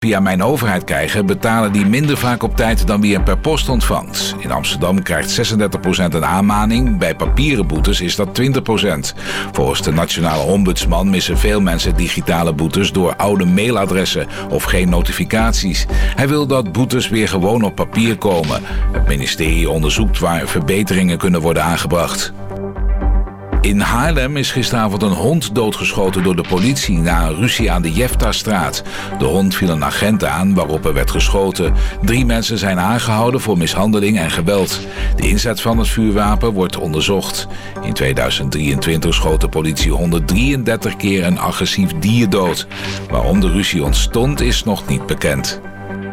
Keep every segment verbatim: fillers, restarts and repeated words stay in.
via Mijn Overheid krijgen, betalen die minder vaak op tijd dan wie hem per post ontvangt. In Amsterdam krijgt zesendertig procent een aanmaning, bij papieren boetes is dat twintig procent. Volgens de Nationale Ombudsman missen veel mensen digitale boetes door oude mailadressen of geen notificaties. Hij wil dat boetes weer gewoon op papier komen. Het ministerie onderzoekt waar verbeteringen kunnen worden aangebracht. In Haarlem is gisteravond een hond doodgeschoten door de politie na een ruzie aan de Jeftastraat. De hond viel een agent aan waarop er werd geschoten. Drie mensen zijn aangehouden voor mishandeling en geweld. De inzet van het vuurwapen wordt onderzocht. In tweeduizend drieëntwintig schoot de politie honderddrieëndertig keer een agressief dier dood. Waarom de ruzie ontstond is nog niet bekend.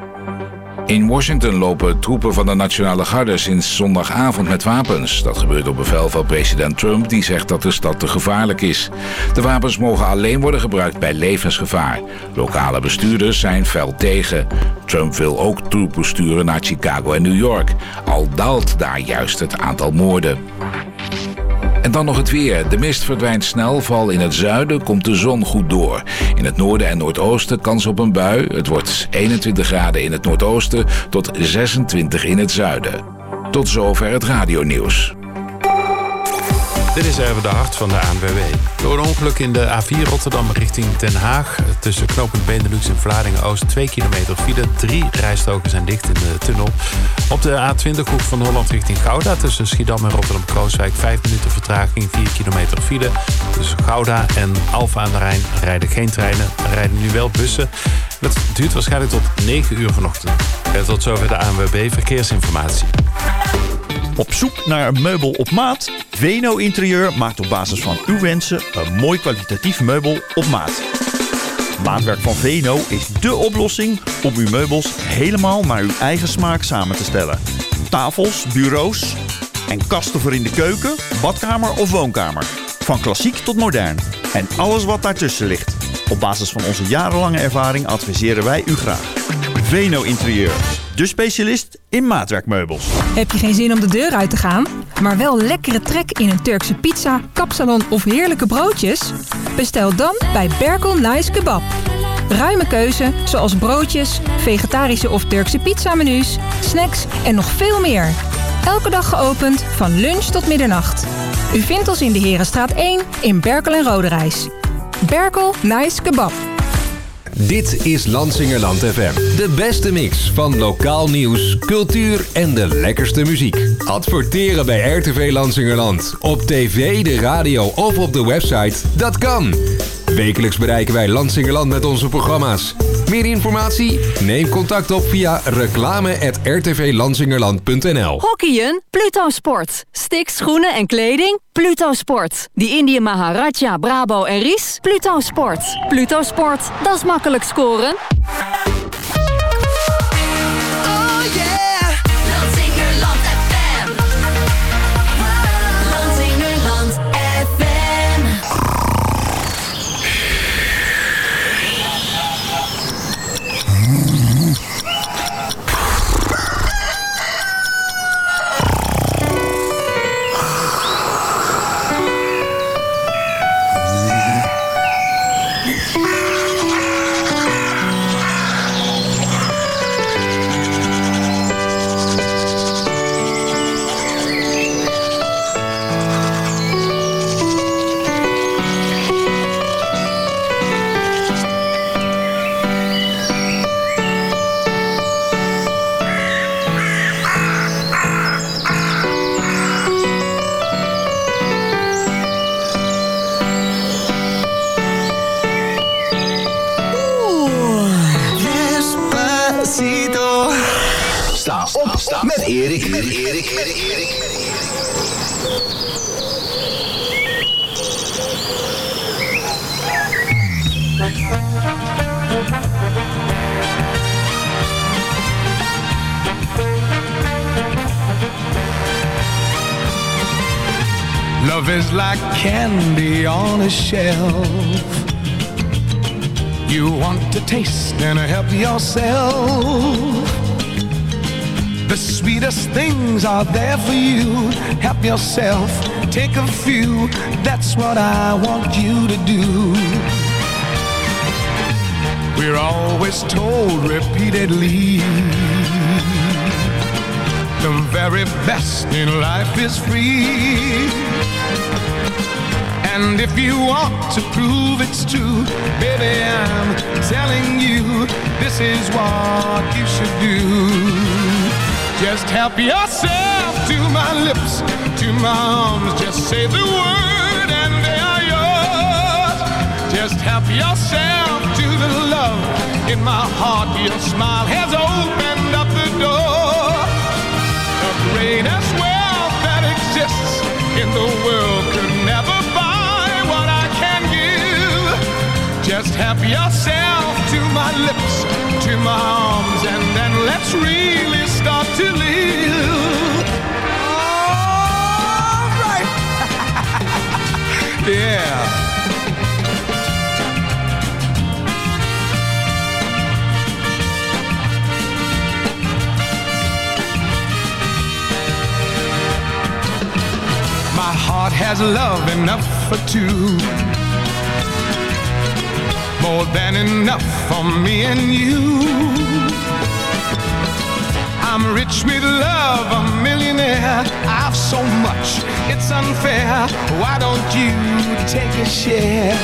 In Washington lopen troepen van de Nationale Garde sinds zondagavond met wapens. Dat gebeurt op bevel van president Trump, die zegt dat de stad te gevaarlijk is. De wapens mogen alleen worden gebruikt bij levensgevaar. Lokale bestuurders zijn fel tegen. Trump wil ook troepen sturen naar Chicago en New York. Al daalt daar juist het aantal moorden. En dan nog het weer. De mist verdwijnt snel, vooral in het zuiden komt de zon goed door. In het noorden en noordoosten kans op een bui. Het wordt eenentwintig graden in het noordoosten tot zesentwintig in het zuiden. Tot zover het radionieuws. Dit is even de hart van de A N W B. Door een ongeluk in de A vier Rotterdam richting Den Haag. Tussen knooppunt Benelux en Vlaardingen-Oost twee kilometer file. Drie rijstroken zijn dicht in de tunnel. Op de A twintig hoek van Holland richting Gouda. Tussen Schiedam en Rotterdam-Krooswijk vijf minuten vertraging. vier kilometer file. Tussen Gouda en Alphen aan de Rijn rijden geen treinen. Er rijden nu wel bussen. Het duurt waarschijnlijk tot negen uur vanochtend. En tot zover de A N W B Verkeersinformatie. Op zoek naar een meubel op maat? Veno Interieur maakt op basis van uw wensen een mooi kwalitatief meubel op maat. Maatwerk van Veno is dé oplossing om uw meubels helemaal naar uw eigen smaak samen te stellen. Tafels, bureaus en kasten voor in de keuken, badkamer of woonkamer. Van klassiek tot modern en alles wat daartussen ligt. Op basis van onze jarenlange ervaring adviseren wij u graag. Veno Interieur, de specialist in maatwerkmeubels. Heb je geen zin om de deur uit te gaan, maar wel lekkere trek in een Turkse pizza, kapsalon of heerlijke broodjes? Bestel dan bij Berkel Nice Kebab. Ruime keuze, zoals broodjes, vegetarische of Turkse pizzamenu's, snacks en nog veel meer. Elke dag geopend van lunch tot middernacht. U vindt ons in de Herenstraat één in Berkel en Roderijs. Berkel Nice Kebab. Dit is Lansingerland F M. De beste mix van lokaal nieuws, cultuur en de lekkerste muziek. Adverteren bij R T V Lansingerland. Op tv, de radio of op de website. Dat kan. Wekelijks bereiken wij Lansingerland met onze programma's. Meer informatie? Neem contact op via reclame at r t v lansingerland punt n l. Hockeyen? Pluto Sport. Sticks, schoenen en kleding? Pluto Sport. Die Indië Maharaja, Brabo en Ries? Pluto Sport. Pluto Sport, dat is makkelijk scoren. Met Erik, met Erik, met Erik. Love is like candy on a shelf. You want to taste and help yourself. The sweetest things are there for you. Help yourself, take a few. That's what I want you to do. we're always told repeatedly, the very best in life is free. And if you want to prove it's true, baby, I'm telling you, this is what you should do. Just help yourself to my lips, to my arms, just say the word and they are yours. Just help yourself to the love in my heart, your smile has opened up the door. The greatest wealth that exists in the world could never buy what I can give. Just help yourself to my lips, to my arms, and then let's really start to live. All right. Yeah. My heart has love enough for two, more than enough for me and you. I'm rich with love, a millionaire. I've so much, it's unfair. Why don't you take a share?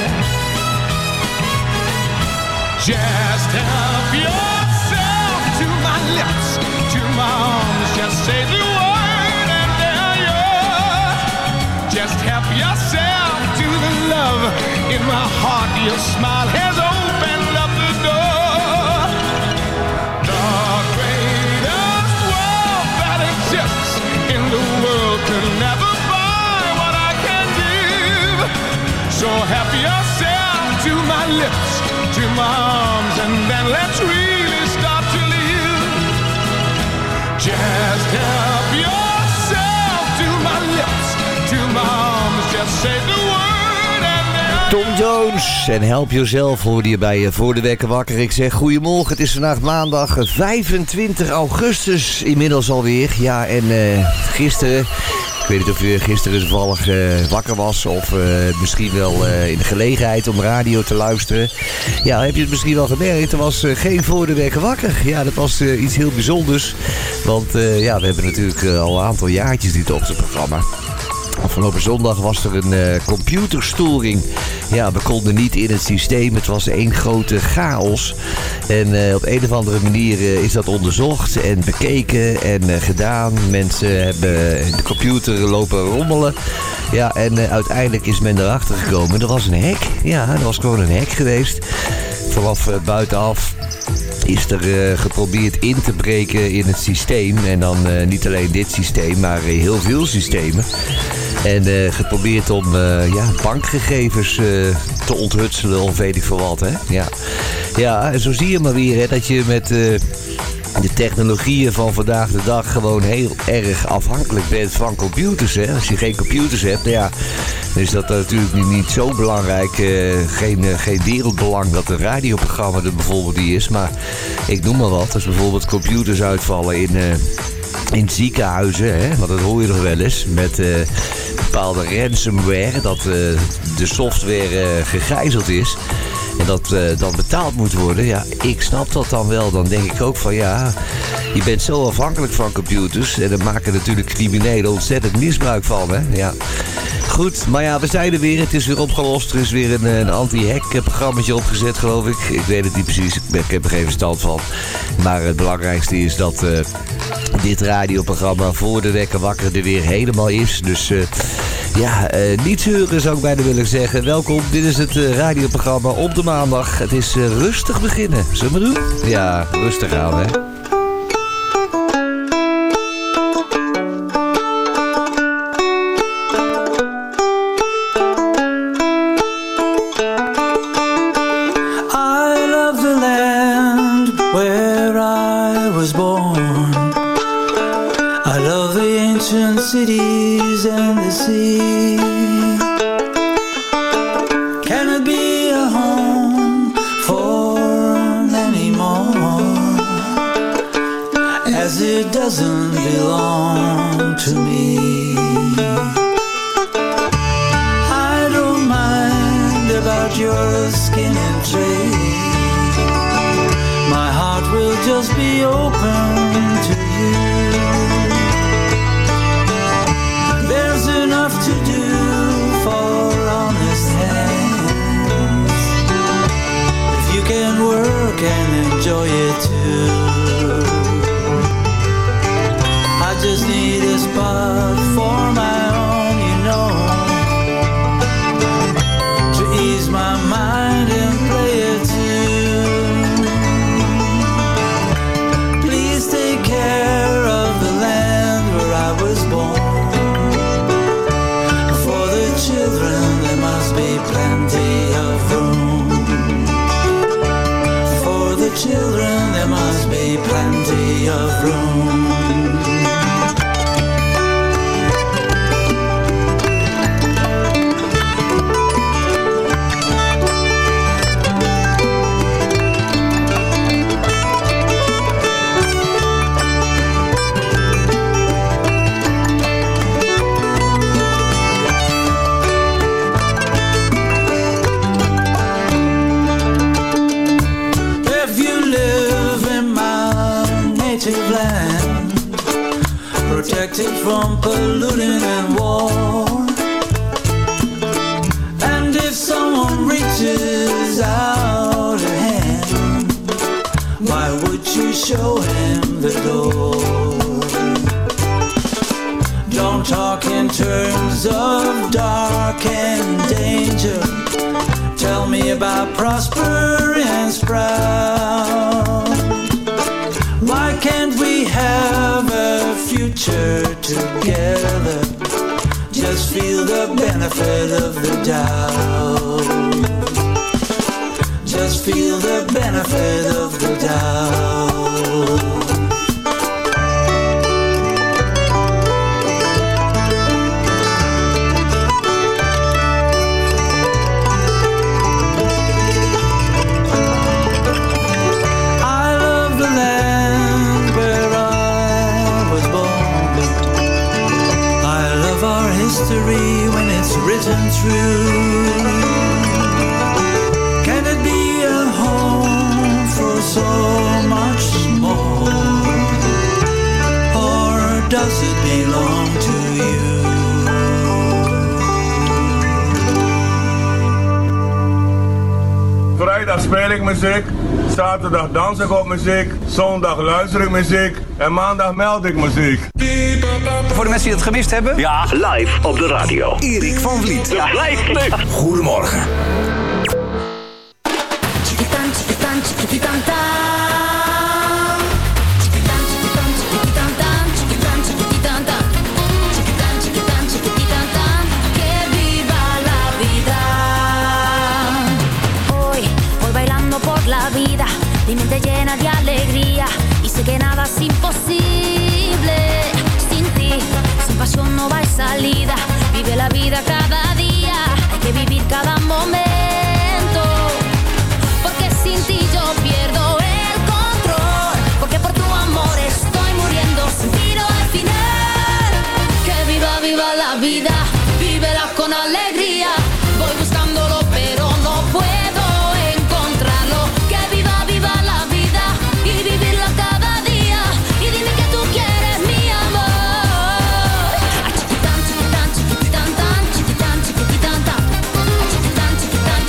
Just help yourself to my lips, to my arms. Just say the word and they're yours. Just help yourself to the love in my heart. Your smile has opened up the door. The greatest wealth that exists in the world could never buy what I can give. So help yourself to my lips, to my arms, and then let's really start to live. Just help yourself to my lips, to my arms, just say the word and then... Tom Jones en Help Yourself hoorde je bij Voor de Wekker Wakker. Ik zeg goedemorgen, het is vandaag maandag vijfentwintig augustus inmiddels alweer. Ja, en uh, gisteren... Ik weet niet of je gisteren toevallig uh, wakker was of uh, misschien wel uh, in de gelegenheid om radio te luisteren. Ja, heb je het misschien wel gemerkt. Er was uh, geen Voor de Wekker Wakker. Ja, dat was uh, iets heel bijzonders. Want uh, ja, we hebben natuurlijk uh, al een aantal jaartjes dit op het programma. Afgelopen zondag was er een uh, computerstoring. Ja, we konden niet in het systeem. Het was één grote chaos. En uh, op een of andere manier uh, is dat onderzocht en bekeken en uh, gedaan. Mensen hebben de computer lopen rommelen. Ja, en uh, uiteindelijk is men erachter gekomen. Er was een hack. Ja, er was gewoon een hack geweest. Vanaf uh, buitenaf is er uh, geprobeerd in te breken in het systeem. En dan uh, niet alleen dit systeem, maar uh, heel veel systemen. En uh, geprobeerd om uh, ja, bankgegevens uh, te onthutselen of weet ik veel wat. Hè? Ja. Ja, en zo zie je maar weer hè, dat je met uh, de technologieën van vandaag de dag gewoon heel erg afhankelijk bent van computers. Hè? Als je geen computers hebt, ja, dan is dat natuurlijk niet, niet zo belangrijk. Uh, geen, uh, geen wereldbelang dat een radioprogramma er bijvoorbeeld niet is. Maar ik noem maar wat, als bijvoorbeeld computers uitvallen in... Uh, In ziekenhuizen, hè, want dat hoor je nog wel eens, met uh, bepaalde ransomware, dat uh, de software uh, gegijzeld is en dat uh, dan betaald moet worden. Ja, ik snap dat dan wel. Dan denk ik ook van ja, je bent zo afhankelijk van computers en daar maken natuurlijk criminelen ontzettend misbruik van. Hè? Ja. Goed, maar ja, we zijn er weer. Het is weer opgelost. Er is weer een, een anti-hack programmaatje opgezet, geloof ik. Ik weet het niet precies. Ik, ben, ik heb er geen verstand van. Maar het belangrijkste is dat uh, dit radioprogramma Voor de Wekker Wakker er weer helemaal is. Dus uh, ja, uh, niet zeuren zou ik bijna willen zeggen. Welkom, dit is het uh, radioprogramma op de maandag. Het is uh, rustig beginnen. Zullen we doen? Ja, rustig aan, hè. Cities and the sea. Can it be a home for many more, as it doesn't belong to me? I don't mind about your skin and trade. will just be open to you. There's enough to do for honest hands, if you can work and enjoy it too. I just need a spot for my own, you know, to ease my mind and play it too. Please take care of the land where I was born. For the children there must be plenty of room. For the children there must be plenty of room. Protected from polluting and war. And if someone reaches out a hand, why would you show him the door? Don't talk in terms of dark and danger. Tell me about prosper and sprout. Why can't we have a future together? Just feel the benefit of the doubt. Just feel the benefit of the doubt. When it's written through, can it be a home for so much more, or does it belong to you? Vrijdag speel ik muziek, zaterdag dans ik op muziek, zondag luister ik muziek en maandag meld ik muziek. Voor de mensen die het gemist hebben. Ja, live op de radio. Erik van Vliet. Ja, live leuk. Goedemorgen. Hoy voy bailando por la vida, mi mente llena de alegría y sé que nada es imposible. Sin pasión no hay salida. Vive la vida cada día. Hay que vivir cada momento. Porque sin ti yo pierdo el control. Porque por tu amor estoy muriendo. Sin tiro al final. Que viva, viva la vida. Vívela con alegría. Voy buscándolo pero no puedo encontrarlo. Que viva, viva la vida. Y vivirla cada día. Y dime que tú quieres mi amor. Chiquitán, chiquitán, chiquitán, tan, chiquitán, chiquitán, tan. Chiquitán, chiquitán,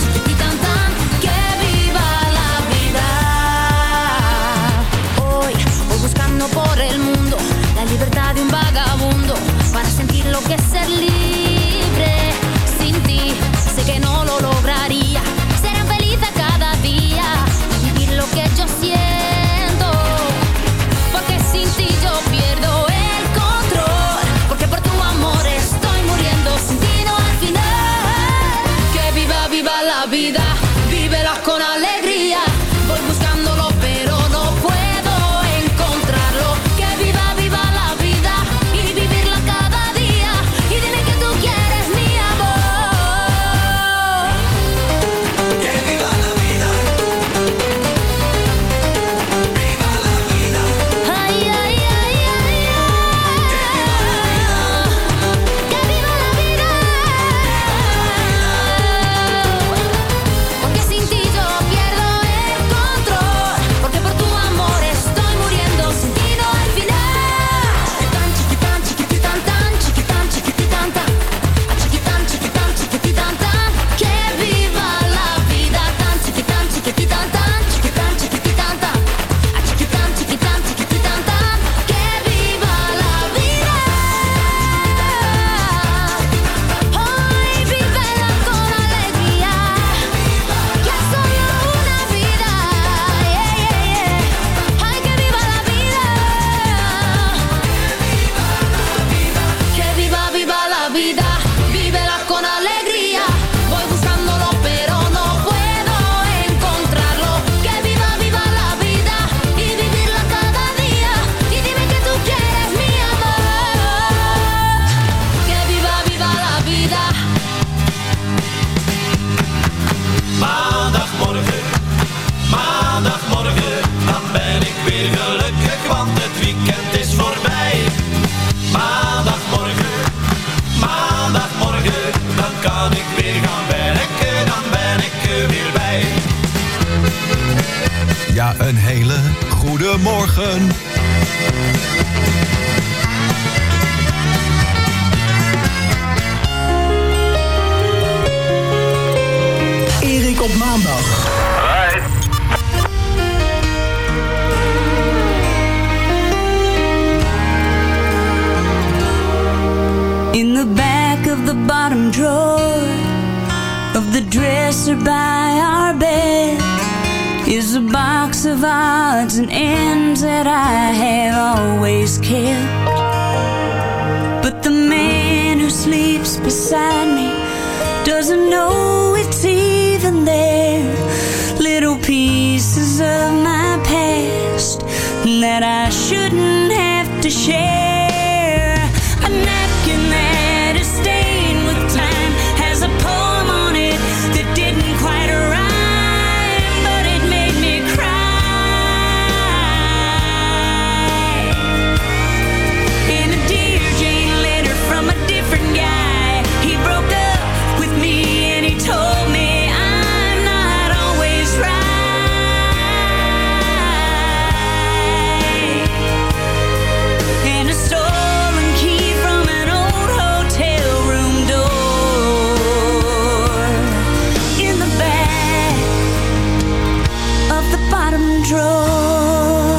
weer gelukkig, want het weekend is voorbij. Maandagmorgen, maandagmorgen, dan kan ik weer gaan werken, dan ben ik er weer bij. Ja, een hele goede morgen. Erik op maandag. Right. In the back of the bottom drawer of the dresser by our bed is a box of odds and ends that I have always kept. But the man who sleeps beside me doesn't know it's even there. Little pieces of my past that I shouldn't have to share. A napkin that is stained with time has a poem on it that didn't quite rhyme, but it made me cry. And a Dear Jane letter from a different guy. He broke up with me and he told me I'm not always right. And a stolen key from an old hotel room door in the back of the bottom drawer.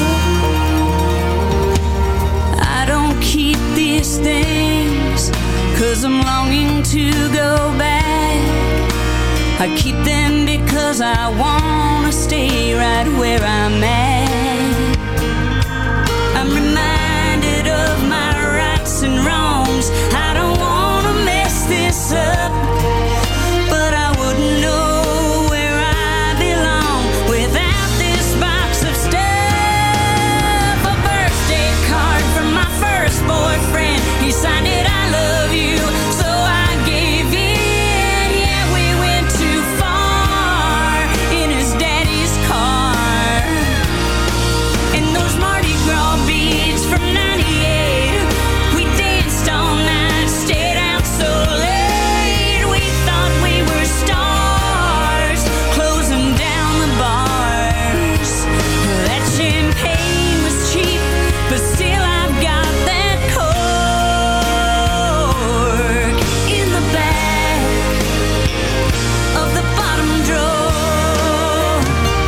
I don't keep these things 'cause I'm longing to go back. I keep them because I wanna stay right where I'm at. I'm reminded of my rights and wrongs. I don't wanna mess this up, but I wouldn't know where I belong without this box of stuff. A birthday card from my first boyfriend. He signed it, I love you, so I gave in. Yeah, we went too far in his daddy's car. And those Mardi Gras beads from ninety-eight. We danced all night, stayed out so late. We thought we were stars, closing down the bars. That champagne was cheap, but still I've got that cork in the back of the bottom drawer.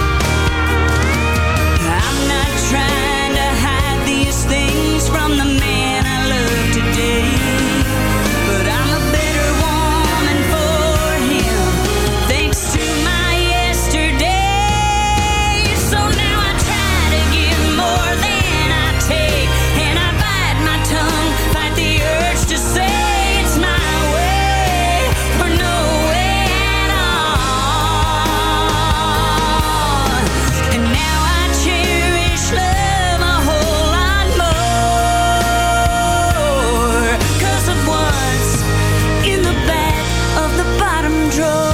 I'm not trying to hide these things from the man I love today, but I'm a better woman for him, thanks to my yesterday. So now I try to give more than I take, and I bite my tongue, fight the urge to say it's my way or no way at all. And now I cherish love a whole lot more 'cause of what's in the back of the bottom drawer.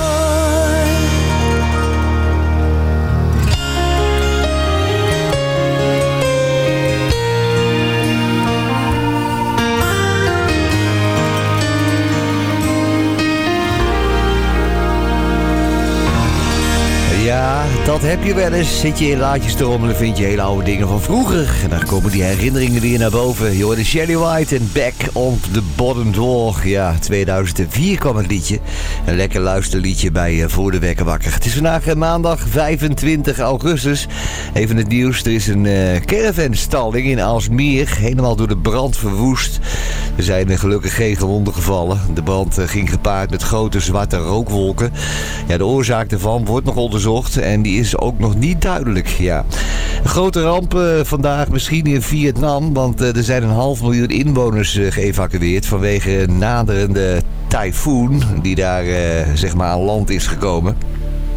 Ja, dat heb je wel eens. Zit je in laadjes te rommelen, vind je hele oude dingen van vroeger. En dan komen die herinneringen weer naar boven. Je hoorde Shelly White en Back on the Bottom Drawer. Ja, tweeduizend vier kwam het liedje. Een lekker luisterliedje bij uh, Voor de Wekker Wakker. Het is vandaag uh, maandag vijfentwintig augustus. Even het nieuws. Er is een uh, caravanstalling in Aalsmeer. Helemaal door de brand verwoest. Er zijn uh, gelukkig geen gewonden gevallen. De brand uh, ging gepaard met grote zwarte rookwolken. Ja, de oorzaak daarvan wordt nog onderzocht. En die is ook nog niet duidelijk. Ja. Een grote ramp uh, vandaag misschien in Vietnam. Want uh, er zijn een half miljoen inwoners uh, geëvacueerd vanwege een naderende tyfoon die daar uh, zeg maar aan land is gekomen.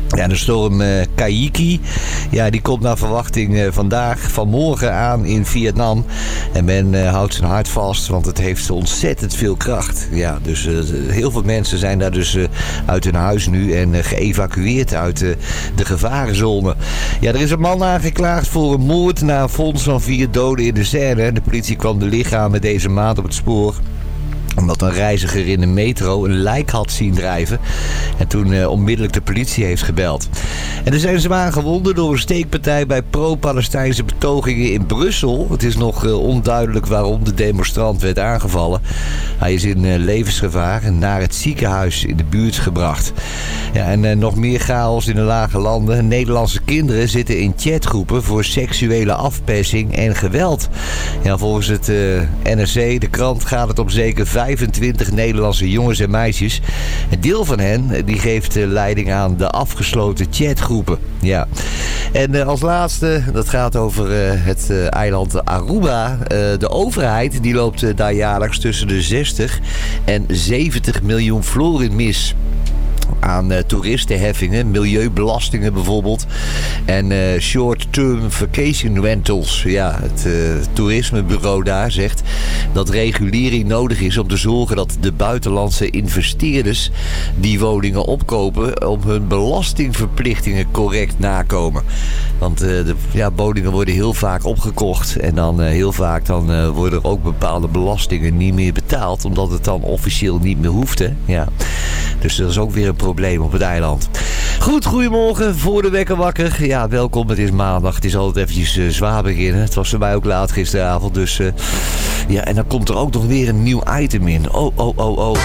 Ja, de storm uh, Kaiki, ja, die komt naar verwachting uh, vandaag, vanmorgen aan in Vietnam. En men uh, houdt zijn hart vast, want het heeft ontzettend veel kracht. Ja, dus uh, heel veel mensen zijn daar dus uh, uit hun huis nu en uh, geëvacueerd uit uh, de gevarenzone. Ja, er is een man aangeklaagd voor een moord na een fonds van vier doden in de Seine. De politie kwam de lichamen deze maand op het spoor, omdat een reiziger in de metro een lijk had zien drijven. En toen uh, onmiddellijk de politie heeft gebeld. En er zijn zwaar gewonden door een steekpartij bij pro-Palestijnse betogingen in Brussel. Het is nog uh, onduidelijk waarom de demonstrant werd aangevallen. Hij is in uh, levensgevaar en naar het ziekenhuis in de buurt gebracht. Ja, en uh, nog meer chaos in de lage landen. Nederlandse kinderen zitten in chatgroepen voor seksuele afpersing en geweld. Ja, volgens het uh, N R C, de krant, gaat het om zeker vijfentwintig Nederlandse jongens en meisjes. Een deel van hen die geeft leiding aan de afgesloten chatgroepen. Ja. En uh, als laatste, dat gaat over uh, het uh, eiland Aruba. Uh, de overheid die loopt uh, daar jaarlijks tussen de zestig en zeventig miljoen florin mis aan uh, toeristenheffingen, milieubelastingen bijvoorbeeld. En uh, short-term vacation rentals. Ja, het uh, toerismebureau daar zegt dat regulering nodig is om te zorgen dat de buitenlandse investeerders die woningen opkopen om hun belastingverplichtingen correct nakomen. Want uh, de ja, woningen worden heel vaak opgekocht en dan uh, heel vaak dan uh, worden er ook bepaalde belastingen niet meer betaald, omdat het dan officieel niet meer hoeft. Hè? Ja. Dus dat is ook weer een probleem op het eiland. Goed, goedemorgen, voor de wekker wakker. Ja, welkom, het is maandag. Het is altijd eventjes uh, zwaar beginnen. Het was voor mij ook laat gisteravond, dus uh, ja, en dan komt er ook nog weer een nieuw item in. Oh, oh, oh, oh.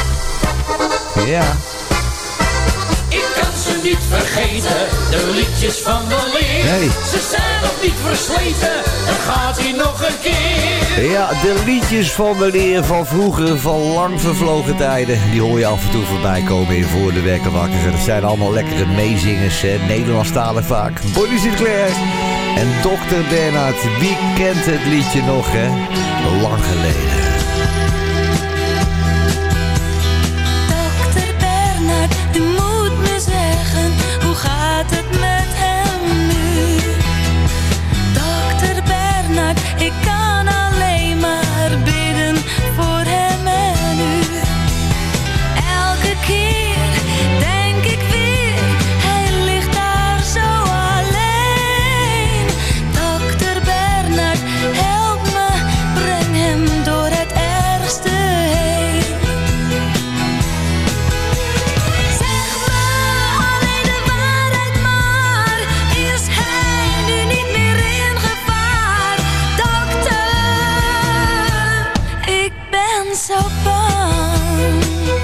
Ja. Ik kan ze niet vergeten, de liedjes van de leer. Nee. Ze zijn nog niet versleten, dan gaat hij nog een keer. Ja, de liedjes van de leer van vroeger, van lang vervlogen tijden. Die hoor je af en toe voorbij komen in Voor de Wekker Wakker. Dat zijn allemaal lekkere meezingers, hè? Nederlandstalig vaak. Bonnie Sinclair en dokter Bernhard. Wie kent het liedje nog, hè? Lang geleden. dokter Bernhard, u moet me zeggen, hoe gaat het met hem nu? dokter Bernhard, ik kan alleen maar bidden voor hem en u. Elke keer denk ik weer, hij ligt daar zo alleen. dokter Bernhard, help me, breng hem door het ergste heen. Zeg me alleen de waarheid maar, is hij nu niet meer in gevaar? Dokter, ik ben zo bang.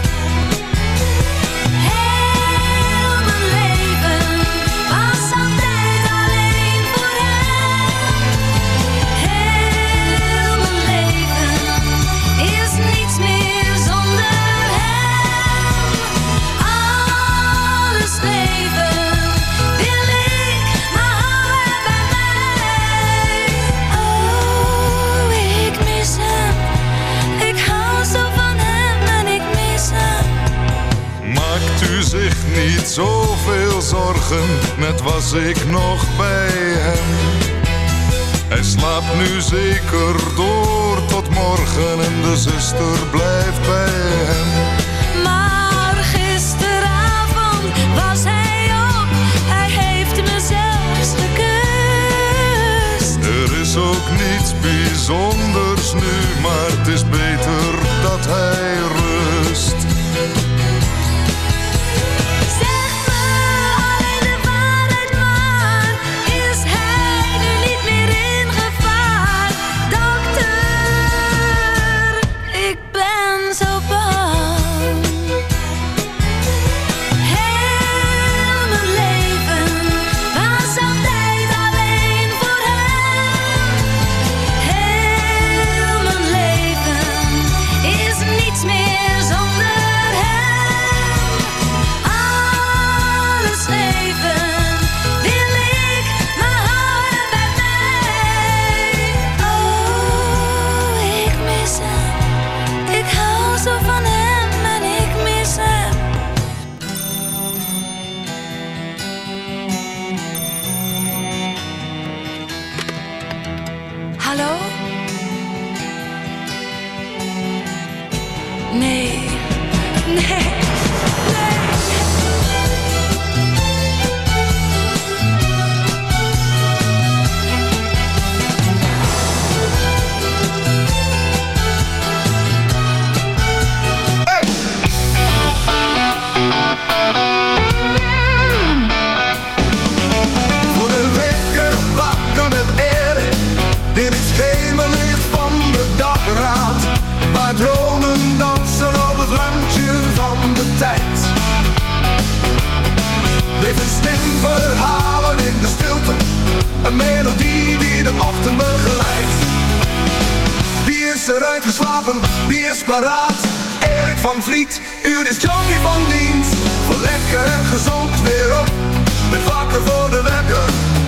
Heel mijn leven was altijd alleen voor hem. Heel mijn leven is niets meer zonder hem. Alles leven wil ik, maar hou hem bij mij. Oh, ik mis hem. Ik hou zo van hem en ik mis hem. Maakt u zich niet zoveel zorgen, net was ik nog bij hem. Hij slaapt nu zeker door tot morgen en de zuster blijft bij hem. Maar gisteravond was hij op, hij heeft me zelfs gekust. Er is ook niets bijzonders nu, maar het is beter dat hij rust. Zeg me alleen de waarheid maar, is hij nu niet meer in gevaar? Dokter, ik ben zo bang. Heel mijn leven was altijd alleen voor hem. Heel mijn leven is niets meer Hallo? Nee. Nee. Dromen dansen op het randje van de tijd. Leef een stem verhalen in de stilte. Een melodie die de ochtend begeleidt. Wie is er uitgeslapen, wie is paraat? Erik van Vliet, u is Johnny van dienst. Voor lekker en gezond weer op, met wakker voor de wekker.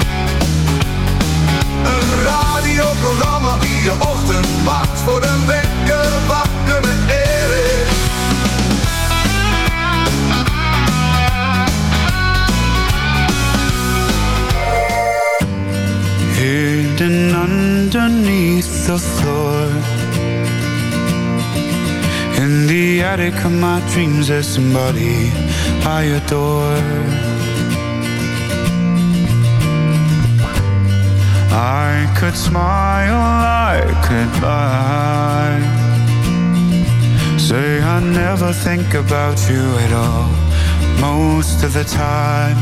Een radioprogramma die je ochtend maakt voor een wekker wakker met Erik. Hidden underneath the floor, in the attic of my dreams there's somebody I adore. I could smile, I could lie, say I never think about you at all, most of the time.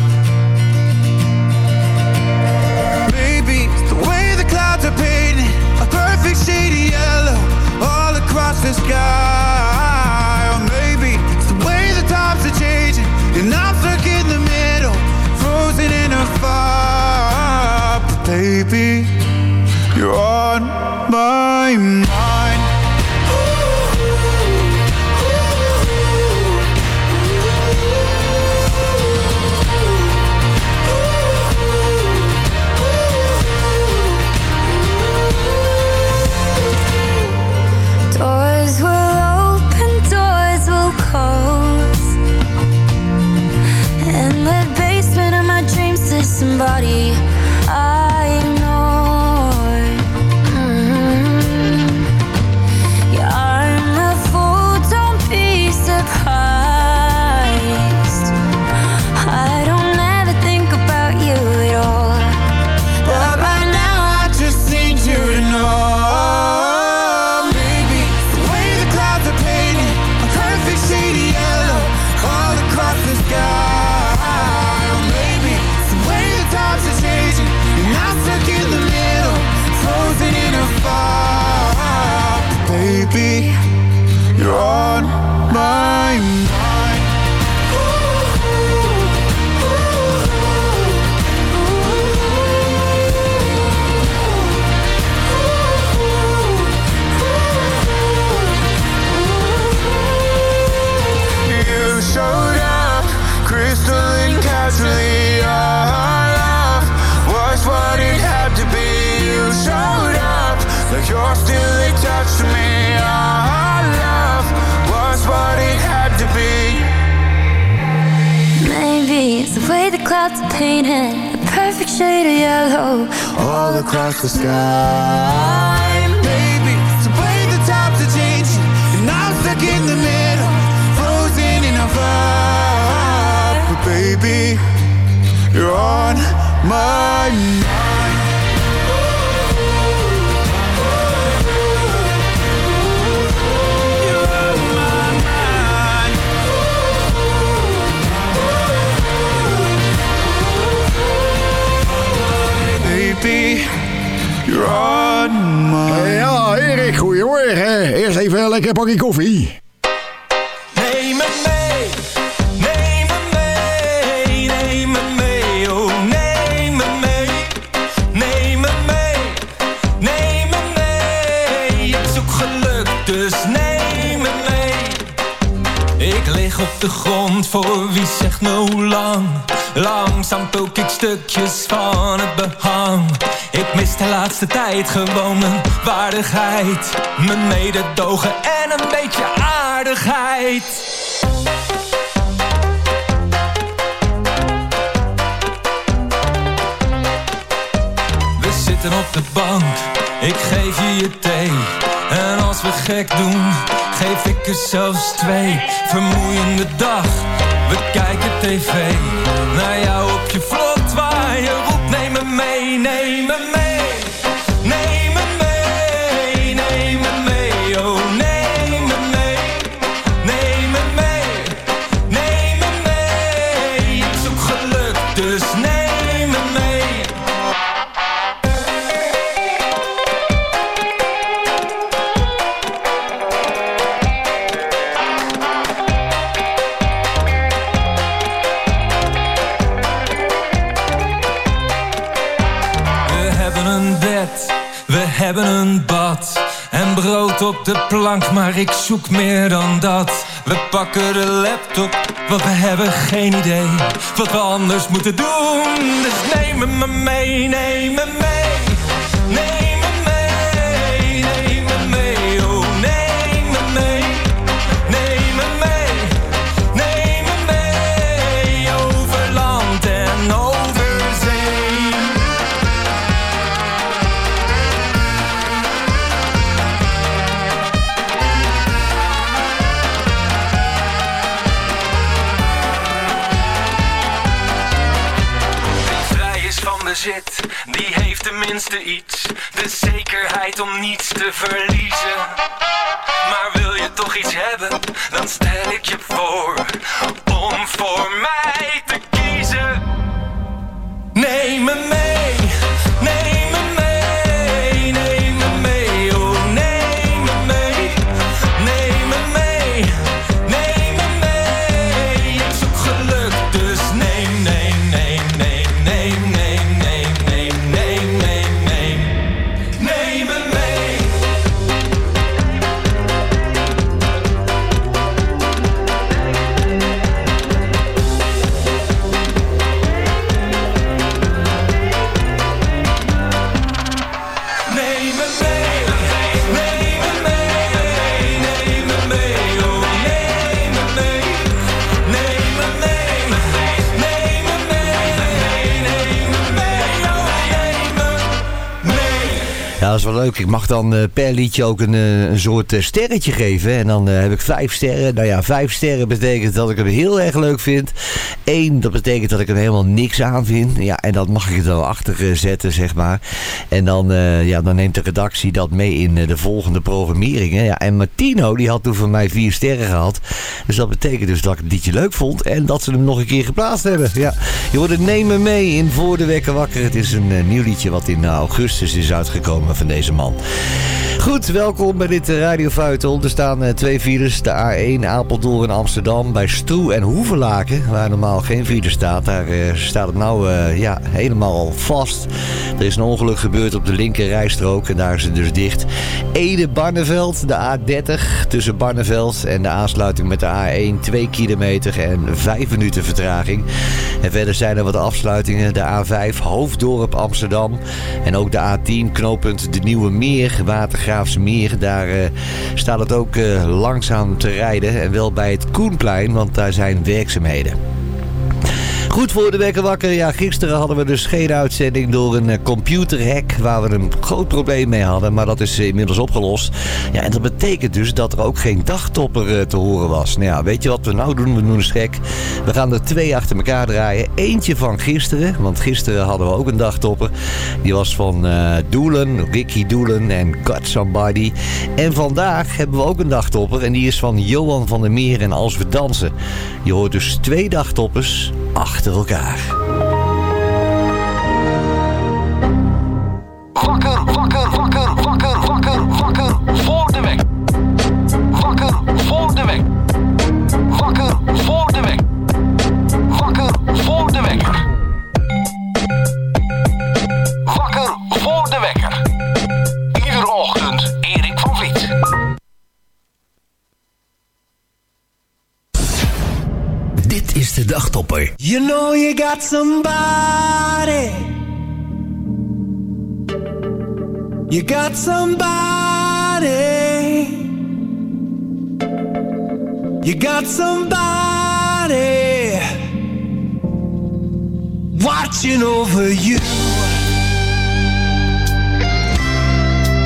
Maybe it's the way the clouds are painted, a perfect shade of yellow, all across the sky. Or maybe it's the way the times are changing, and I'm stuck in the middle, frozen in a fire. Baby, you're on my mind. Doors will open, doors will close. In the basement of my dreams there's somebody I ignore. Mm-hmm. Yeah, I'm a fool, don't be surprised. I don't ever think about you at all, but right now I just need you to know. Maybe it's the way the clouds are painted, a perfect shade of yellow, all across the sky. Or maybe it's the way the times are changing, and I'm stuck in the middle, frozen in a fire. Baby, you're on my mind. You showed up, crystalline casually. Our love was what it had to be. You showed up like you're still attached to me. Our love was what it had to be. Maybe it's the way the clouds are painted, a perfect shade of yellow, all across the sky. Maybe it's the way the times are changing, and I'm stuck in the middle, frozen in a fire. But baby, you're on my mind. Baby, you're on my... Ja, Erik, goedemorgen. Eerst even een lekker pakje koffie. Neem me mee, neem me mee, neem me mee, oh neem me mee, neem me mee, neem me mee. Ik zoek geluk, dus neem me mee. Ik lig op de grond, voor wie zegt me hoe lang. Langzaam pulk ik stukjes van het behang. Ik mis de laatste tijd gewoon mijn waardigheid, mijn mededogen en een beetje aardigheid. We zitten op de bank Ik geef je je thee. En als we gek doen, geef ik er zelfs twee. Vermoeiende dag, we kijken tv. Naar jou op je vlot waar je roept, neem me mee, neem me mee. Neem me mee, neem me mee, oh neem me mee. Neem me mee, neem me mee. Ik zoek geluk, dus neem me mee. We hebben een bad en brood op de plank, maar ik zoek meer dan dat. We pakken de laptop, want we hebben geen idee wat we anders moeten doen. Dus neem me mee, neem me mee. Neem me mee, neem me mee, oh neem me mee. Neem me mee, neem me mee. Over land en over zee. Zit, die heeft tenminste iets, de zekerheid om niets te verliezen. Maar wil je toch iets hebben, dan stel ik je voor om voor mij te kiezen. Neem me mee, neem me mee, neem me mee, oh neem me mee. Neem me mee, neem me mee. Ik zoek geluk, dus neem, neem, neem, neem, neem, neem. Ja, dat is wel leuk. Ik mag dan uh, per liedje ook een, uh, een soort uh, sterretje geven. En dan uh, heb ik vijf sterren. Nou ja, vijf sterren betekent dat ik hem heel erg leuk vind. Eén, dat betekent dat ik hem helemaal niks aan vind. Ja, en dat mag ik er dan achter uh, zetten, zeg maar. En dan, uh, ja, dan neemt de redactie dat mee in uh, de volgende programmeringen. Ja, en Martino, die had toen van mij vier sterren gehad. Dus dat betekent dus dat ik het liedje leuk vond. En dat ze hem nog een keer geplaatst hebben. Ja, je hoort het Neem me mee in Voor de Wekker Wakker. Het is een uh, nieuw liedje wat in uh, augustus is uitgekomen van deze man. Goed, welkom bij dit Radio Vuitel. Er staan uh, twee files. De A één Apeldoorn Amsterdam bij Stroe en Hoevelaken. Waar normaal geen file staat. Daar uh, staat het nou uh, ja, helemaal vast. Er is een ongeluk gebeurd op de linker rijstrook. En daar is het dus dicht. Ede-Barneveld, de A dertig. Tussen Barneveld en de aansluiting met de A één. twee kilometer en vijf minuten vertraging. En verder zijn er wat afsluitingen. De A vijf Hoofddorp Amsterdam. En ook de A tien knooppunt De Nieuwe Meer. Watergraafse Meer. Daar uh, staat het ook uh, langzaam te rijden. En wel bij het Koenplein, want daar zijn werkzaamheden. Goed voor de wekker wakker. Ja, gisteren hadden we dus geen uitzending door een computerhack waar we een groot probleem mee hadden. Maar dat is inmiddels opgelost. Ja, en dat betekent dus dat er ook geen dagtopper te horen was. Nou ja, weet je wat we nou doen? We doen een gek. We gaan er twee achter elkaar draaien. Eentje van gisteren, want gisteren hadden we ook een dagtopper. Die was van uh, Doelen, Ricky Doelen en Got Somebody. En vandaag hebben we ook een dagtopper en die is van Johan van der Meer en Als we dansen. Je hoort dus twee dagtoppers achter elkaar. Wakker, wakker, wakker, wakker, wakker, wakker, voor de week. Wakker, voor de week. Wakker, voor de week. Wakker, voor de wekker. Wakker, voor de wekker. Iedere ochtend Erik van Vliet. Dit is de dagtopper. You know you got somebody. You got somebody. You got somebody watching over you.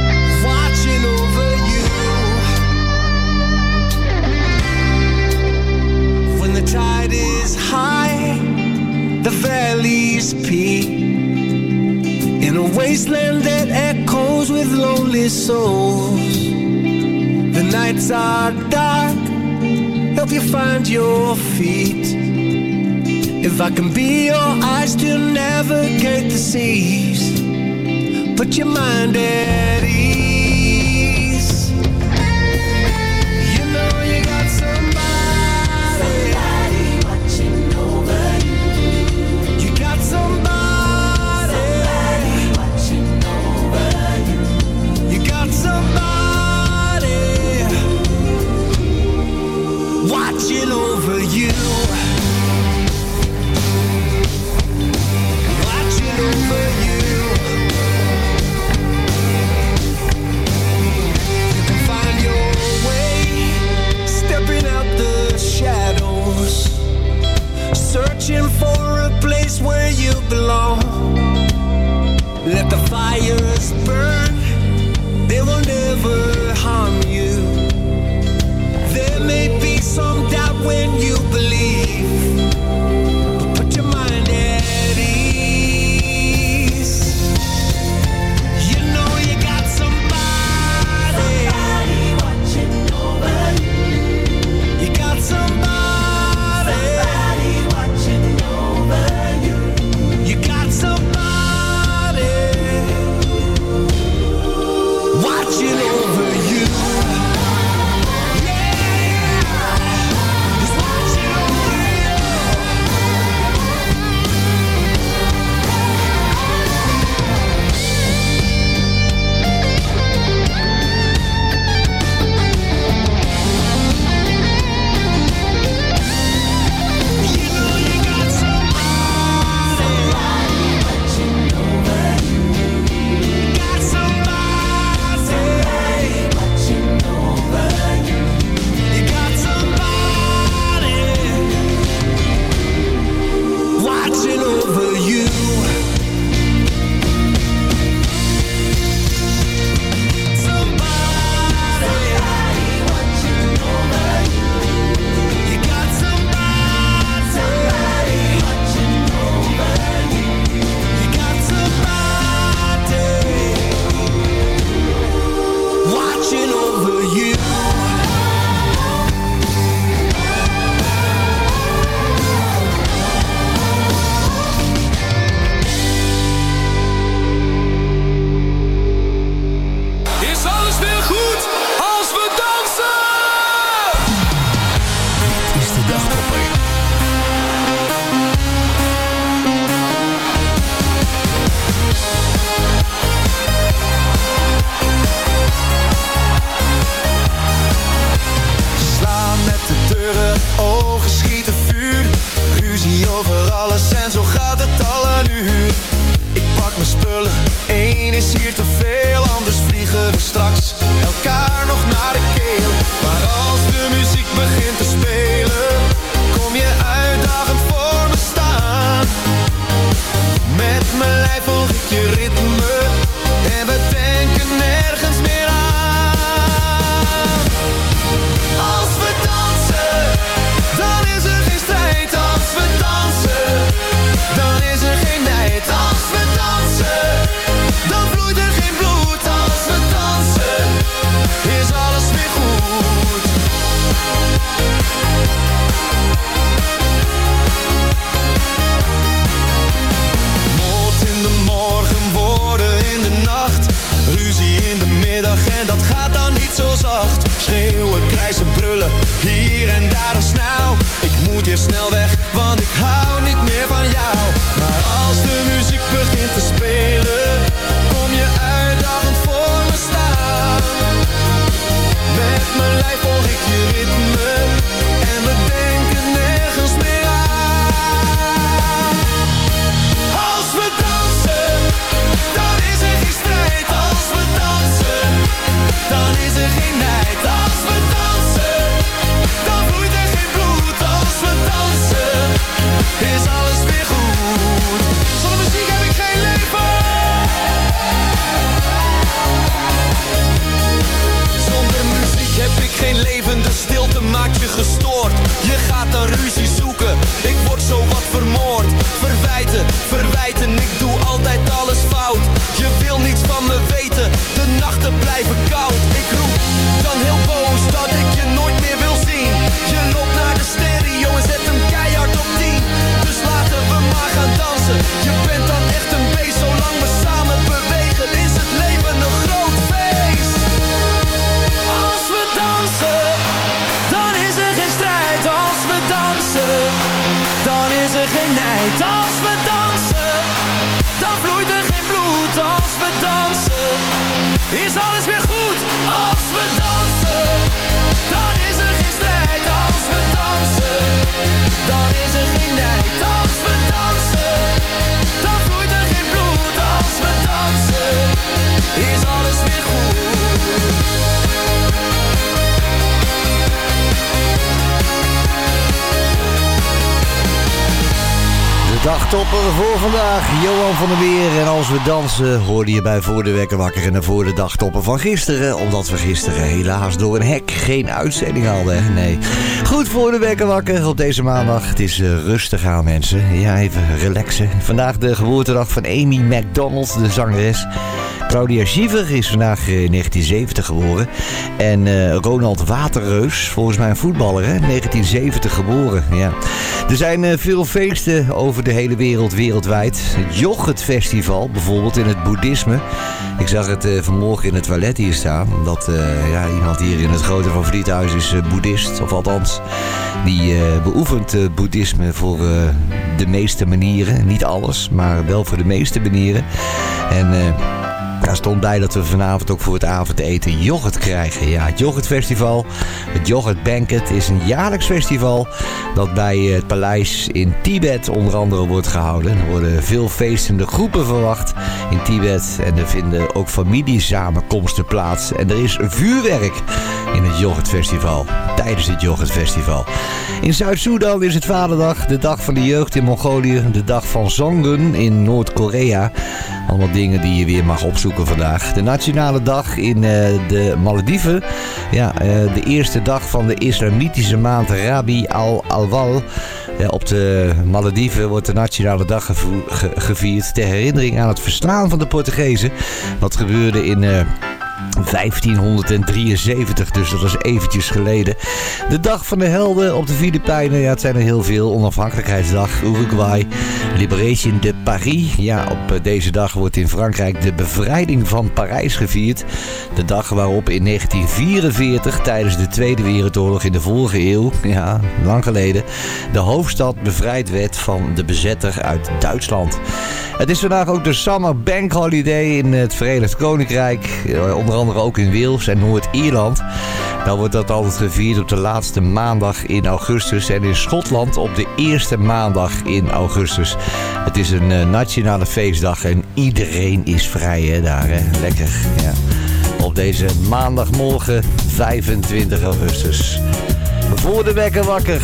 wasteland that echoes with lonely souls. The nights are dark, help you find your feet. If I can be your eyes to navigate the seas, put your mind at ease. You know you got somebody, somebody watching over you. You got somebody, somebody watching over you. You got somebody watching over you. Watching over you. Searching for a place where you belong. Let the fires burn, they will never harm you. There may be some doubt when you believe, but put your mind at ease. You know you got somebody, somebody watching over you. You got somebody, watching over you. Yeah, he's watching over you. You know you got somebody, somebody watching over you. You got somebody, somebody watching over you. You got somebody watching over you. Somebody, somebody watching over you. You got somebody, somebody watching over you. You got somebody watching over you. Is alles weer goed als we dansen? Dit is de dagtopper. Slaan met de deuren, ogen schieten vuur. Ruzie over alles en zo gaat het al een uur. Ik pak mijn spullen, één is hier te veel. Anders vliegen we straks elkaar nog naar de keel. Maar als de muziek begint te spelen, kom je uitdagend voor me staan. Met mijn lijf volg ik je ritme en we denken nergens meer aan. Als we dansen, dan is er geen strijd. Als we dansen, dan is er geen nijd. Als we dansen, dan vloeit er geen bloed. Als we dansen, is alles weer goed. Moord in de morgen, woorden in de nacht. Ruzie in de middag en dat gaat dan niet zo zacht. Schreeuwen, krijsen, brullen, hier en daar een snauw. Ik moet hier snel weg, want ik hou niet meer van jou. Maar als de muziek begint te spelen, kom je uitdagend voor me staan. Met mijn lijf volg ik je ritme en we denken nergens meer aan. Als we dansen, dan is er geen strijd. Als we dansen, dan is er geen nijd. Als we dansen, dan vloeit er geen bloed. Als we dansen, is alles weer goed. Zonder muziek heb ik geen leven. is alles weer goed. Als we dansen, dan is er geen strijd. Als we dansen, dan is er geen nijd. Als we dansen, dan vloeit er geen bloed. Als we dansen, is alles weer goed. De dagtopper voor vandaag, Johan van der Meer. En als we dansen, hoorde je bij Voor de Wekker Wakker. En voor de dagtopper van gisteren. Omdat we gisteren helaas door een hek geen uitzending hadden. Nee. Goed, Voor de Wekker Wakker op deze maandag. Het is uh, rustig aan, mensen. Ja, even relaxen. Vandaag de geboortedag van Amy Macdonald, de zangeres. Claudia Schiffer is vandaag in negentien zeventig geboren. En uh, Ronald Waterreus, volgens mij een voetballer, hè? negentien zeventig geboren. Ja. Er zijn uh, veel feesten over de hele wereld, wereldwijd. Het Yoghurt Festival, bijvoorbeeld in het boeddhisme. Ik zag het uh, vanmorgen in het toilet hier staan. Dat uh, ja, iemand hier in het Grote van Vliethuis is uh, boeddhist. Of althans, die uh, beoefent uh, boeddhisme voor uh, de meeste manieren. Niet alles, maar wel voor de meeste manieren. En... Uh, Daar stond bij dat we vanavond ook voor het avondeten yoghurt krijgen. Ja, het Yoghurtfestival, het Yoghurt Banquet, is een jaarlijks festival dat bij het paleis in Tibet onder andere wordt gehouden. Er worden veel feestende groepen verwacht in Tibet en er vinden ook familiesamenkomsten plaats. En er is vuurwerk in het Yoghurtfestival, tijdens het Yoghurtfestival. In Zuid-Soedan is het Vaderdag, de dag van de jeugd in Mongolië, de dag van Songun in Noord-Korea. Allemaal dingen die je weer mag opzoeken vandaag. De nationale dag in uh, de Malediven. Ja, uh, de eerste dag van de islamitische maand Rabi al-Awwal. Uh, op de Malediven wordt de nationale dag gevo- ge- gevierd ter herinnering aan het verslaan van de Portugezen. Wat gebeurde in... Uh, vijftienhonderddrieënzeventig, dus dat is eventjes geleden. De dag van de helden op de Filipijnen, ja, het zijn er heel veel. Onafhankelijkheidsdag, Uruguay, Liberation de Paris. Ja, op deze dag wordt in Frankrijk de bevrijding van Parijs gevierd. De dag waarop in negentien vierenveertig, tijdens de Tweede Wereldoorlog in de vorige eeuw, ja, lang geleden, de hoofdstad bevrijd werd van de bezetter uit Duitsland. Het is vandaag ook de Summer Bank Holiday in het Verenigd Koninkrijk. Onder andere ook in Wales en Noord-Ierland. Nou wordt dat altijd gevierd op de laatste maandag in augustus. En in Schotland op de eerste maandag in augustus. Het is een uh, nationale feestdag en iedereen is vrij, hè, daar. Hè? Lekker, ja. Op deze maandagmorgen vijfentwintig augustus. Voor de wekker wakker.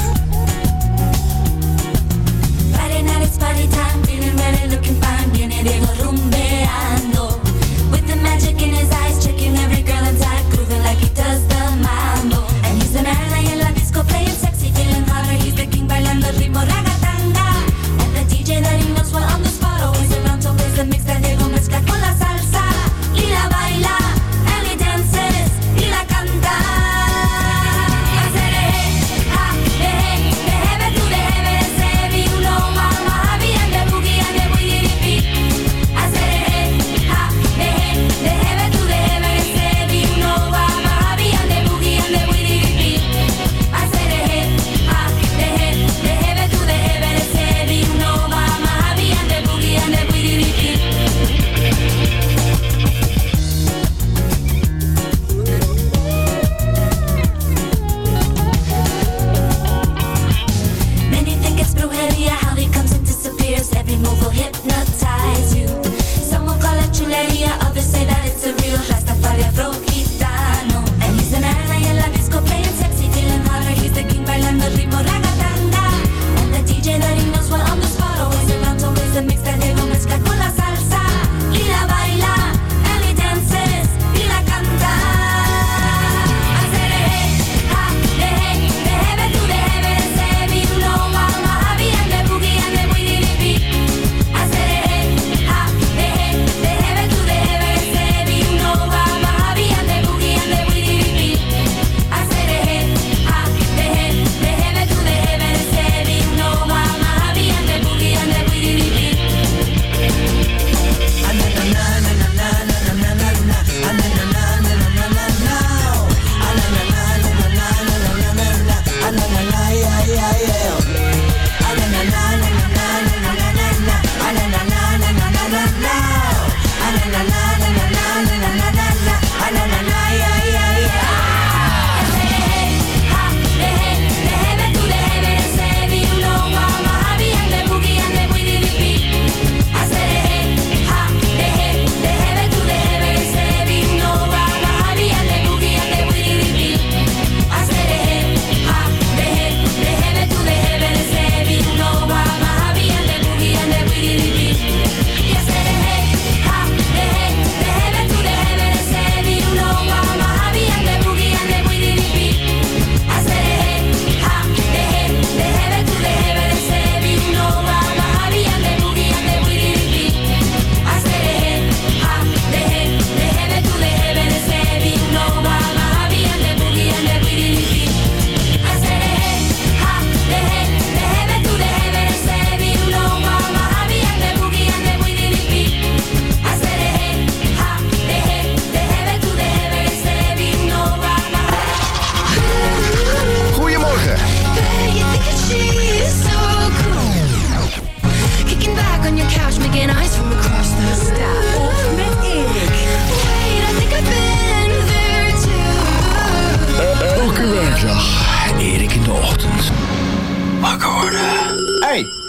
Friday night, it's party time, feeling ready, looking fine, viene Diego rumbeando. With the magic in his eyes, checking every girl inside, grooving like he does the mambo. And he's the man in la disco, playing sexy, feeling hotter, he's the king, bailando el ritmo ragatanga. And the D J that he knows well on the spot, always around to plays the mix that Diego mezcla con la salsa. Y la baila, and he dances, y la canta. Hacer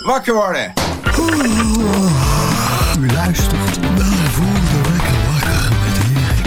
wakker worden. U luistert naar de Voelde Wekker Wakker met Erik.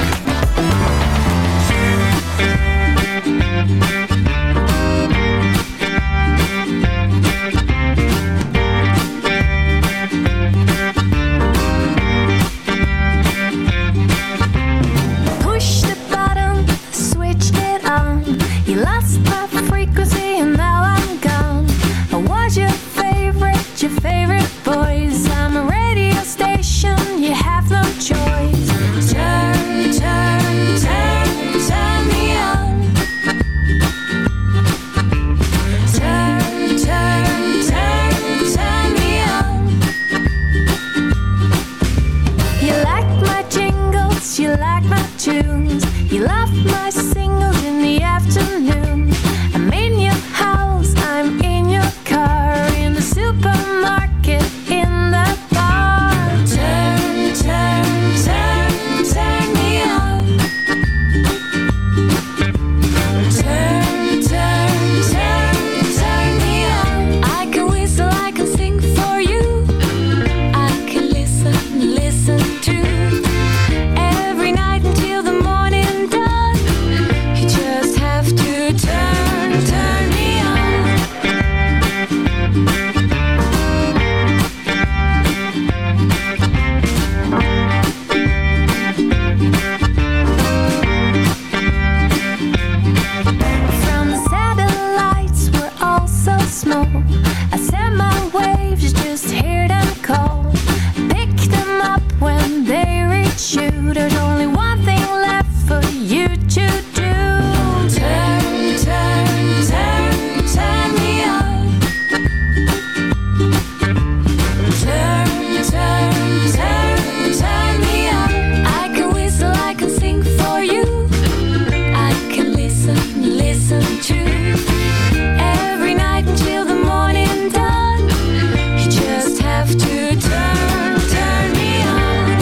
Push the button, switched it on. You lost my frequency and now I'm gone. I was your favorite, your favorite boys. I'm a radio station, you have no choice. Turn, turn, turn, turn me on. Turn, turn, turn, turn me on. You like my jingles, you like my tunes. You love my singles in the afternoon. I'm in your house, I'm in your car, in the supermarket, in the bar. Turn, turn, turn, turn me on. Turn, turn, turn, turn me on. I can whistle, I can sing for you. I can listen, listen to. Every night until the morning dawn. You just have to turn, turn me on. From the satellites, we're all so small. I said my waves, just hear them call. Pick them up when they reach you. There's only one thing left for you to do. Turn, turn, turn, turn me on. Turn, turn, turn, turn me on. I can whistle, I can sing for you. I can listen, listen to. Every night until the morning dawn. You just have to turn, turn me on.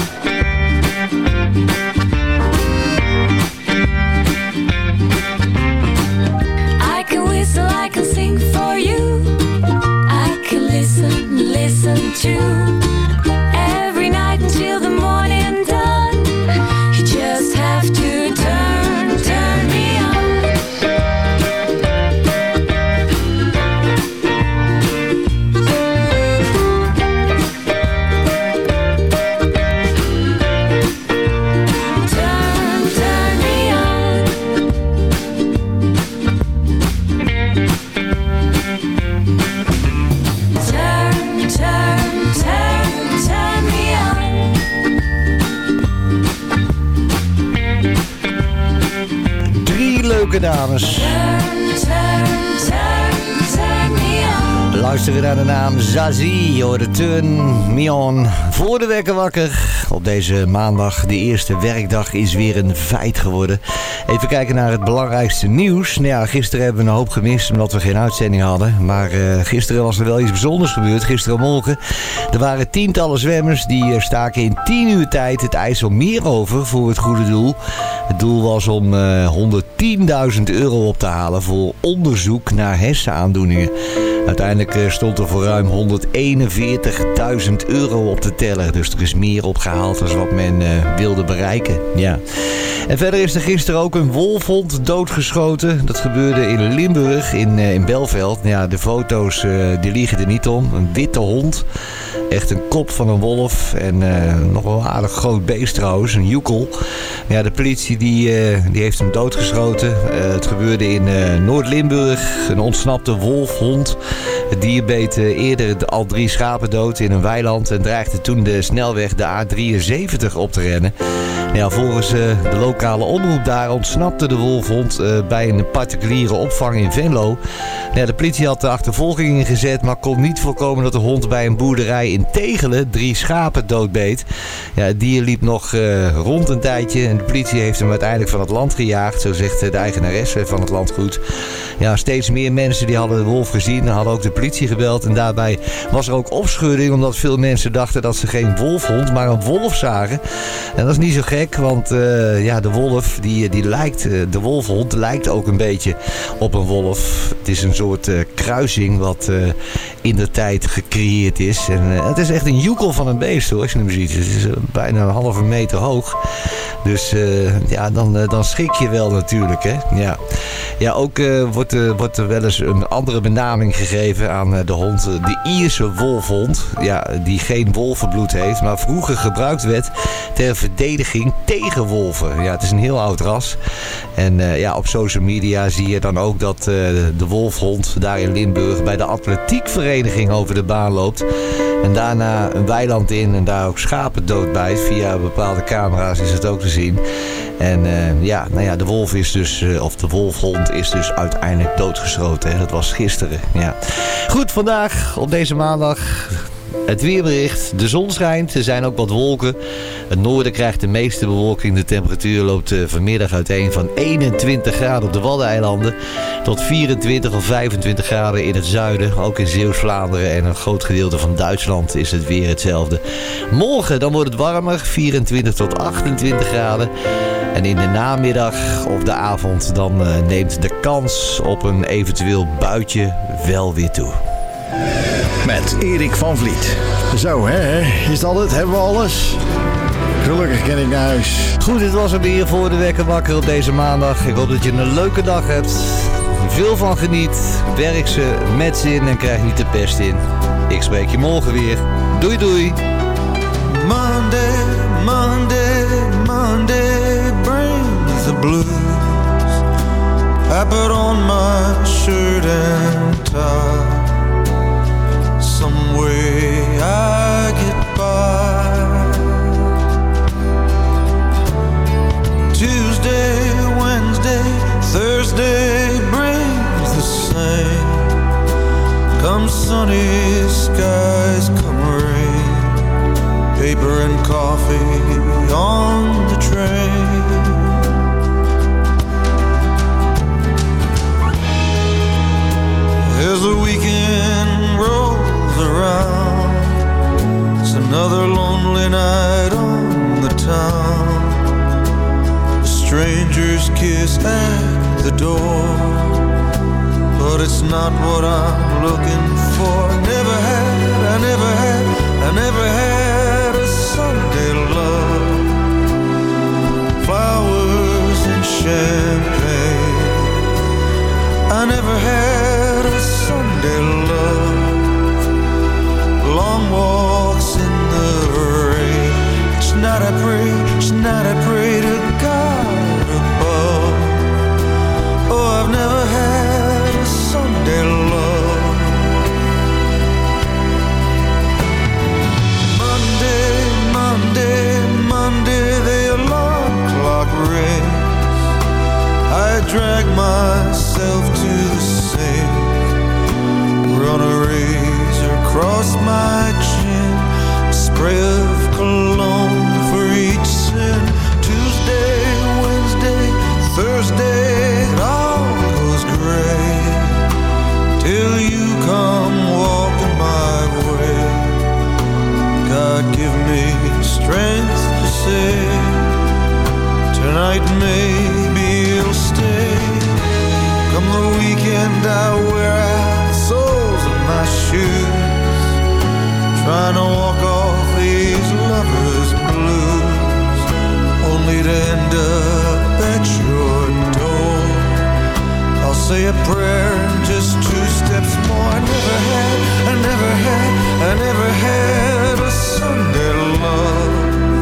I can whistle, I can sing for you. I can listen, listen to. Every night until the morning dawn. You just have to turn, turn me on. Turn, turn me on. Turn, turn, turn, turn me on. Drie leuke dames. Turn, turn, turn, turn me on. Luisteren naar de naam Zazie, hoor de Turn Me On. Voor de wekker wakker. Op deze maandag, de eerste werkdag, is weer een feit geworden. Even kijken naar het belangrijkste nieuws. Nou ja, gisteren hebben we een hoop gemist omdat we geen uitzending hadden. Maar uh, gisteren was er wel iets bijzonders gebeurd. Gisterenmorgen. Er waren tientallen zwemmers die uh, staken in tien uur tijd het IJsselmeer over voor het goede doel. Het doel was om uh, honderdtienduizend euro op te halen voor onderzoek naar hersenaandoeningen. Uiteindelijk uh, stond er voor ruim honderdeenenveertigduizend euro op te tellen. Dus er is meer opgehaald dan wat men uh, wilde bereiken. Ja. En verder is er gisteren ook een wolfhond doodgeschoten. Dat gebeurde in Limburg, in, uh, in Belveld. Ja, de foto's uh, die liegen er niet om. Een witte hond. Echt een kop van een wolf. En uh, nog wel een aardig groot beest trouwens. Een joekel. Ja, de politie die, uh, die heeft hem doodgeschoten. Uh, het gebeurde in uh, Noord-Limburg. Een ontsnapte wolfhond. Het dier beet uh, eerder al drie schapen dood in een weiland. En dreigde toen de snelweg de A drieënzeventig op te rennen. Ja, volgens uh, de lokale omroep daar ontsnapte de wolfhond uh, bij een particuliere opvang in Venlo. Ja, de politie had de achtervolging ingezet, maar kon niet voorkomen dat de hond bij een boerderij in Tegelen drie schapen doodbeet. Ja, het dier liep nog uh, rond een tijdje en de politie heeft hem uiteindelijk van het land gejaagd, zo zegt de eigenaresse van het landgoed. Ja, steeds meer mensen die hadden de wolf gezien en hadden ook de politie gebeld. En daarbij was er ook opschudding omdat veel mensen dachten dat ze geen wolfhond, maar een wolf zagen. En dat is niet zo gek. gek, want uh, ja, de wolf, die, die lijkt, uh, de wolfhond lijkt ook een beetje op een wolf. Het is een soort uh, kruising wat uh, in de tijd gecreëerd is. En uh, het is echt een joekel van een beest hoor, als je hem ziet. Het is uh, bijna een halve meter hoog. Dus uh, ja, dan, uh, dan schrik je wel natuurlijk, hè. Ja, ja ook uh, wordt, uh, wordt er wel eens een andere benaming gegeven aan uh, de hond. De Ierse wolfhond. Ja, die geen wolvenbloed heeft, maar vroeger gebruikt werd ter verdediging tegen wolven. Ja, het is een heel oud ras. En uh, ja, op social media zie je dan ook dat uh, de wolfhond daar in Limburg bij de atletiekvereniging over de baan loopt. En daarna een weiland in en daar ook schapen doodbijt. Via bepaalde camera's is het ook te zien. En uh, ja, nou ja, de wolf is dus, uh, of de wolfhond is dus uiteindelijk doodgeschoten. Hè. Dat was gisteren, ja. Goed, vandaag op deze maandag het weerbericht. De zon schijnt, er zijn ook wat wolken. Het noorden krijgt de meeste bewolking. De temperatuur loopt uh, vanmiddag uiteen van eenentwintig graden op de Waddeneilanden tot vierentwintig of vijfentwintig graden in het zuiden. Ook in Zeeuws-Vlaanderen en een groot gedeelte van Duitsland is het weer hetzelfde. Morgen dan wordt het warmer, vierentwintig tot achtentwintig graden. En in de namiddag of de avond dan uh, neemt de kans op een eventueel buitje wel weer toe. Met Erik van Vliet. Zo, hè? Is dat het? Hebben we alles? Gelukkig ken ik naar huis. Goed, dit was hem weer voor de Wekker Wakker op deze maandag. Ik hoop dat je een leuke dag hebt. Veel van geniet. Werk ze met zin en krijg niet de pest in. Ik spreek je morgen weer. Doei doei. Monday, Monday, Monday brings the blues. I put on my shirt and tie. Some way I get by. Tuesday, Wednesday, Thursday brings the same. Come sunny skies, come rain. Paper and coffee on the train. As the weekend rolls around, it's another lonely night on the town. A stranger's kiss at the door, but it's not what I'm looking for. Never had, I never had, I never had a Sunday love. Flowers and champagne, I never had a Sunday love. Long walks in the rain, each night I pray, each night I pray to God above. Oh, I've never had a Sunday love. Monday, Monday, Monday, the alarm clock rings. I drag myself to the sink, run a razor across my chin, a spray of cologne for each sin. Tuesday, Wednesday, Thursday, it all goes gray, till you come walking my way. God give me strength to say, tonight maybe you'll stay. Come the weekend I wear out the soles of my shoes, trying to walk off these lovers' blues, only to end up at your door. I'll say a prayer and just two steps more. I never had, I never had, I never had a Sunday love.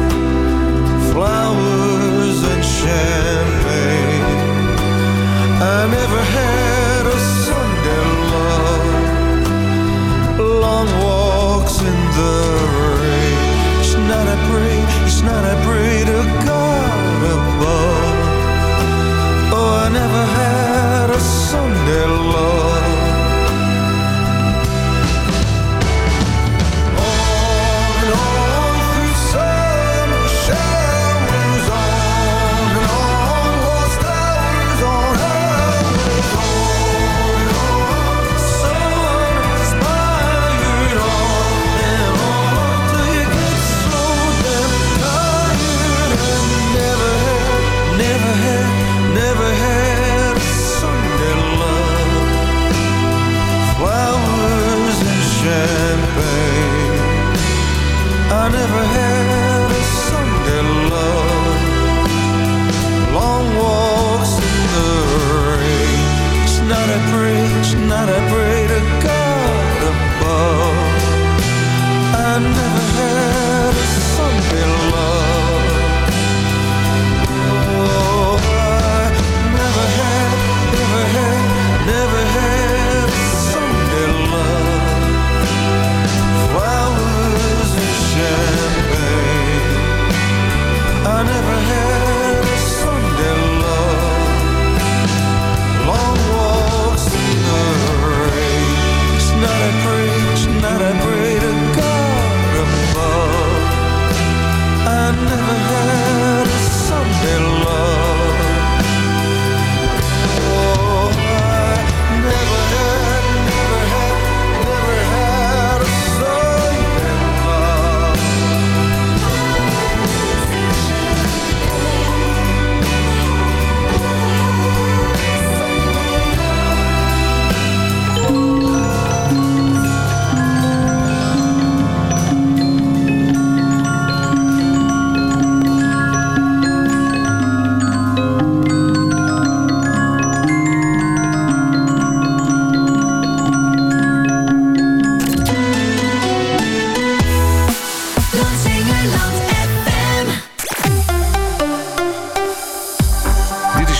Flowers and champagne, I never had a Sunday love. Long walks in the rain, each night I pray, each night I pray to God above.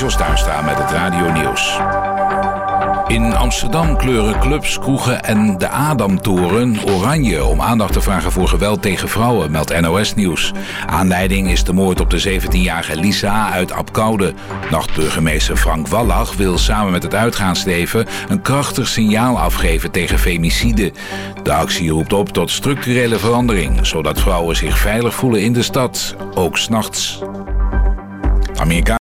Jos Tuinstra met het Radio Nieuws. In Amsterdam kleuren clubs, kroegen en de Adamtoren oranje om aandacht te vragen voor geweld tegen vrouwen, meldt N O S Nieuws. Aanleiding is de moord op de zeventienjarige Lisa uit Apkoude. Nachtburgemeester Frank Wallach wil samen met het uitgaansleven een krachtig signaal afgeven tegen femicide. De actie roept op tot structurele verandering, zodat vrouwen zich veilig voelen in de stad, ook 's nachts. Amerika